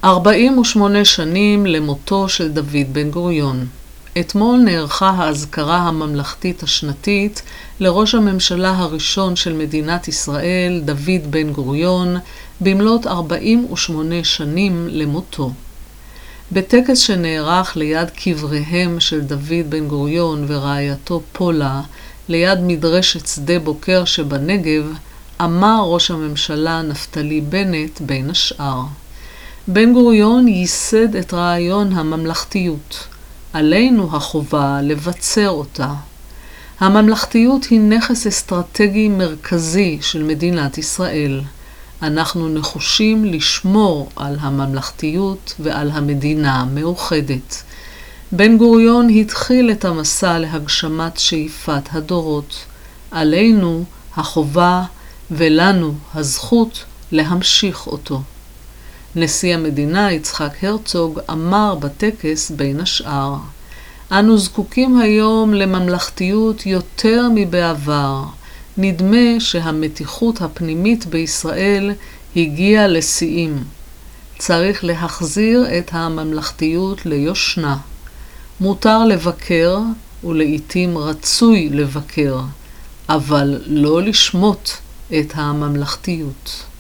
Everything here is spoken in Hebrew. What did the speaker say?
48 שנים למותו של דוד בן גוריון. אתמול נערכה האזכרה הממלכתית השנתית לראש הממשלה הראשון של מדינת ישראל, דוד בן גוריון, במלאת 48 שנים למותו. בטקס שנערך ליד קבריהם של דוד בן גוריון ורעייתו פולה, ליד מדרשת שדה בוקר שבנגב, אמר ראש הממשלה נפתלי בנט בין השאר: בן גוריון ייסד את רעיון הממלכתיות. עלינו החובה לבצר אותה. הממלכתיות היא נכס אסטרטגי מרכזי של מדינת ישראל. אנחנו נחושים לשמור על הממלכתיות ועל המדינה המאוחדת. בן גוריון התחיל את המסע להגשמת שאיפת הדורות. עלינו החובה ולנו הזכות להמשיך אותו. נשיא המדינה יצחק הרצוג אמר בטקס בין השאר: אנו זקוקים היום לממלכתיות יותר מבעבר. נדמה שהמתיחות הפנימית בישראל הגיעה לשיאים. צריך להחזיר את הממלכתיות ליושנה. מותר לבקר ולעיתים רצוי לבקר, אבל לא לשמוט את הממלכתיות.